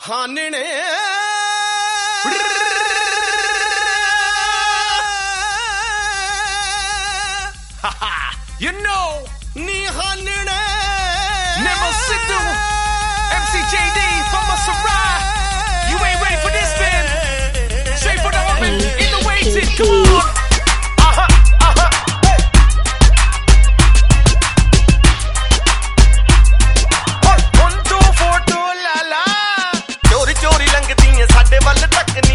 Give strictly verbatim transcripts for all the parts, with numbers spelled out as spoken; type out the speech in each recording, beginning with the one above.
ਹਾਨਣੇ You know ਨੀ ਹਾਨਣੇ Never sit down M C J D from Masarai. You ain't ready for this then. Straight for the woman in the waiting. Come on. Uh-huh, uh-huh. One, one, two, four, two, la la. ਚੋਰੀ ਚੋਰੀ ਲੰਘਦੀਆਂ ਸਾਡੇ ਵੱਲ ਤੱਕਨੀ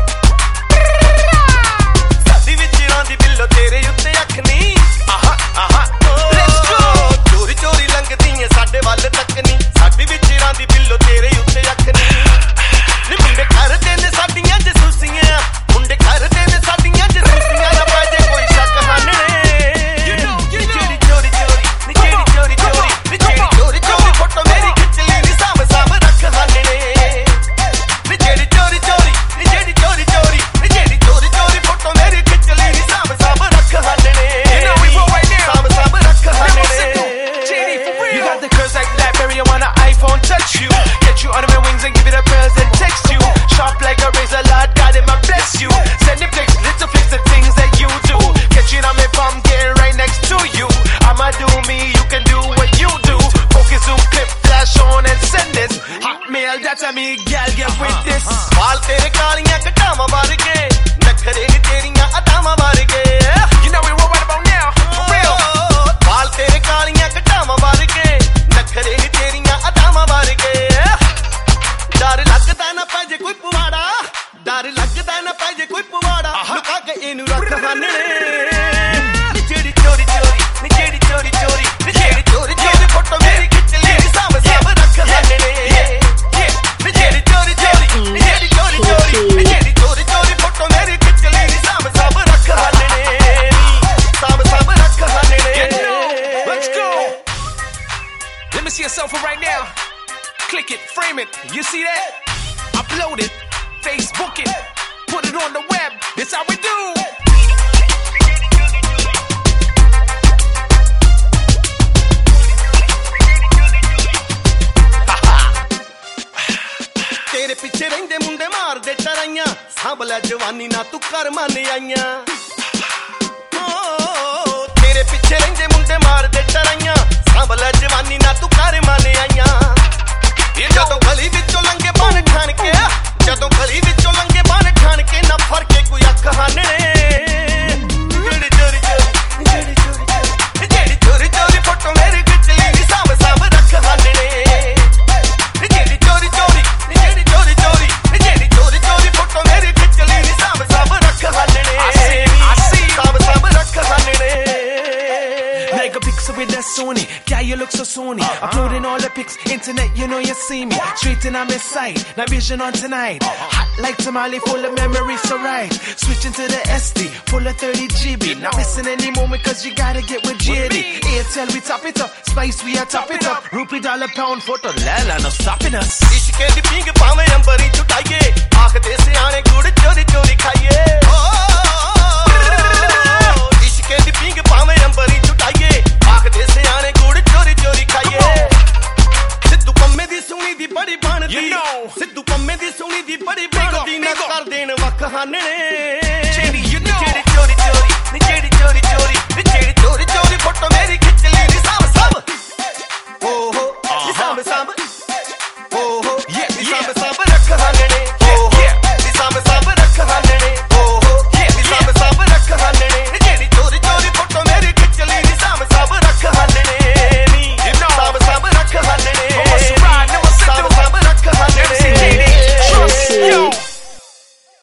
ਸਾਡੀ ਵਿੱਚ ਰਾਂਦੀ ਬਿੱਲੋ ਤੇਰੇ ਉੱਤੇ ਅੱਖ ਨੀ Uh-huh, uh-huh. Let's go. ਚੋਰੀ ਚੋਰੀ ਲੰਘਦੀਆਂ ਸਾਡੇ ਵੱਲ ਤੱਕਨੀ ਸਾਡੀ ਵਿੱਚ ਰਾਂਦੀ ਬਿੱਲੋ ਤੇਰੇ ਉੱਤੇ ਅੱਖ ਨੀ ਨੀ ਮੁੰਡੇ ਕਰਦੇ ਨੇ ਸਾਡੀਆਂ ਜਸੂਸੀਆਂ ਮੁੰਡੇ ਕਰਦੇ ਨੇ ਸਾਡੀਆਂ ਜਸੂਸੀਆਂ ਨਾ ਪੈ ਜੇ ਕੋਈ ਸ਼ੱਕ ਹਾਨਣੇ You know, you know. ਚੋਰੀ ਚੋਰੀ ਚੋਰੀ ਨੀ ਚੋਰੀ ਚੋਰੀ ਚੋਰੀ ਨੀ ਚੋਰੀ ਚੋਰੀ ਚੋਰੀ ਫੋਟੋ ਮੇਰੀ ਖਿੱਚ ਲਈ ਨੀ ਸਾਂਭ ਸਾਂਭ ਰੱਖ ਹਾਨਣੇ ਨੀ ਜਿਹੜੀ ਚੋਰੀ ਚੋਰੀ ਨੀ ਜਿਹੜੀ ਚੋਰੀ ਚੋਰੀ ਨੀ ਜਿਹੜੀ ਚੋਰੀ ਚੋਰੀ ਫੋਟੋ ਮੇਰੀ ਖਿੱਚ ਲਈ ਨੀ ਸਾਂਭ ਸਾਂਭ ਰੱਖ ਹਾਨਣੇ You know we roll right now. ਸਾਂਭ ਸਾਂਭ ਰੱਖ Never ਹਾਨਣੇ sit down. J D for real. You got the curves like BlackBerry. I want an iPhone touch you. Get you under my wings and give it a buzz and text you. Sharp like a razor, Lord God, it might bless you. Send the pics, little pics, the things that you do. Catching on me bum, getting right next to you. I'ma do me, you can do what you do. Focus, zoom, clip, flash on and send this. Hotmail, that's a me, gal, get with this. ਵਾਲ ਤੇਰੇ ਕਾਲੀਆਂ ਘਟਾਵਾਂ ਵਰਗੇ ਨਖਰੇ ਨੀ ਤੇਰੀਆਂ ਅਦਾਵਾਂ ਵਰਗੇ You know we roll right about now, for real. ਵਾਲ ਤੇਰੇ ਕਾਲੀਆਂ ਘਟਾਵਾਂ ਵਰਗੇ ਨਖਰੇ ਨੀ ਤੇਰੀਆਂ ਅਦਾਵਾਂ ਵਰਗੇ ਡਰ ਲੱਗਦਾ ਨਾ ਪੈ ਜੇ ਕੋਈ ਪਵਾੜਾ ਡਰ ਲੱਗਦਾ ਨਾ ਪੈ ਜੇ ਕੋਈ ਪਵਾੜਾ ਲੁਕਾ ਕੇ ਇਹਨੂੰ ਰੱਖ ਹਾਨਣੇ ਨੀ ਜਿਹੜੀ ਚੋਰੀ ਚੋਰੀ ਨੀ ਜਿਹੜੀ ਚੋਰੀ ਚੋਰੀ ਨੀ ਜਿਹੜੀ ਚੋਰੀ ਚੋਰੀ ਫੋਟੋ ਮੇਰੀ ਖਿੱਚ ਲਈ ਨੀ ਸਾਂਭ ਸਾਂਭ ਰੱਖ ਹਾਨਣੇ ਨੀ ਜਿਹੜੀ ਚੋਰੀ ਚੋਰੀ ਨੀ ਜਿਹੜੀ ਚੋਰੀ ਚੋਰੀ ਨੀ ਜਿਹੜੀ ਚੋਰੀ ਚੋਰੀ ਫੋਟੋ ਮੇਰੀ ਖਿੱਚ ਲਈ ਨੀ ਸਾਂਭ ਸਾਂਭ ਰੱਖ ਹਾਨਣੇ ਸਾਂਭ ਸਾਂਭ ਰੱਖ ਹਾਨਣੇ Let's go. Let me see a selfie right now. Click it, frame it. You see that? Upload it, Facebook it, put it on the web. This how we do. ਤੇਰੇ ਪਿੱਛੇ ਰਹਿੰਦੇ ਮੁੰਡੇ ਮਾਰਦੇ ਟਰਾਈਆਂ ਸਾਂਭ ਲੈ ਜਵਾਨੀ ਨਾ ਤੂੰ ਕਰ ਮੰਨ ਆਈਆਂ ਓ ਤੇਰੇ ਪਿੱਛੇ ਰਹਿੰਦੇ ਮੁੰਡੇ ਮਾਰਦੇ ਟਰਾਈਆਂ ਸਾਂਭ ਲੈ ਜਵਾਨੀ ਨਾ ਤੂੰ ਕਰ ਮੰਨ ਆਈਆਂ ਇਹ ਜਦੋਂ ਗਲੀ ਵਿੱਚੋਂ ਲੰਘੇ ਬਣ ਠਣ ਕੇ ਜਦੋਂ ਗਲੀ ਵਿੱਚੋਂ ਲੰਘੇ ਬਣ ਠਣ ਕੇ ਨਾ ਫਰਕੇ ਕੋਈ ਅੱਖ ਹਾਨਣੇ ਜਿਹੜੀ ਚੋਰੀ ਚੋਰੀ ਜਿਹੜੀ ਚੋਰੀ ਚੋਰੀ ਜਿਹੜੀ ਚੋਰੀ ਚੋਰੀ ਫੋਟੋ ਮੇਰੀ ਖਿੱਚ ਲਈ ਨੀ ਸਾਂਭ ਸਾਂਭ ਰੱਖ ਹਾਨਣੇ ਜਿਹੜੀ ਚੋਰੀ ਚੋਰੀ ਨੀ ਜਿਹੜੀ ਚੋਰੀ ਚੋਰੀ ਨੀ ਜਿਹੜੀ ਚੋਰੀ ਚੋਰੀ ਫੋਟੋ ਮੇਰੀ ਖਿੱਚ ਲਈ ਨੀ ਸਾਂਭ ਸਾਂਭ ਰੱਖ ਹਾਨਣੇ I see, I see. ਸਾਂਭ ਸਾਂਭ ਰੱਖ ਹਾਨਣੇ Like a pixel with that Sony. Yeah, you look so Sony. Uploading all the pics, internet, you know you see me. Straight in on my side, now vision on tonight. Hot like tamale, full of memories, so right. Switching to the S D, full of thirty G B. Not missing any moment, cause you gotta get with J D. Airtel, we top it up. Spice, we are top it up. Rupee dollar pound, photo, lala, no stopping us. ਇਸ਼ਕੇ ਦੀ ਪੀਂਗ ਭਾਵੇਂ ਅੰਬਰੀ ਚੁਟਾਈਏ ਆਖਦੇ ਸਿਆਣੇ ਗੁੜ ਚੋਰੀ ਚੋਰੀ ਖਾਈਏ ਇਸ਼ਕੇ ਦੀ ਪੀਂਗ ਭਾਵੇਂ ਅੰਬਰੀ ਚੁਟਾਈਏ ਆਖਦੇ ਸਿਆਣੇ ਗੁੜ ਚੋਰੀ ਚੋਰੀ ਖਾਈਏ ਸਿੱਧੂ ਪੰਮੇ ਦੀ ਸੋਹਣੀ ਦੀ ਬੜੀ ਬਣਦੀ You know. ਸਿੱਧੂ ਪੰਮੇ ਦੀ ਸੋਹਣੀ ਦੀ ਬੜੀ ਬਣਦੀ ਨਾ big up. ਕਰ ਦੇਣ ਵੱਖ ਹਾਨਣੇ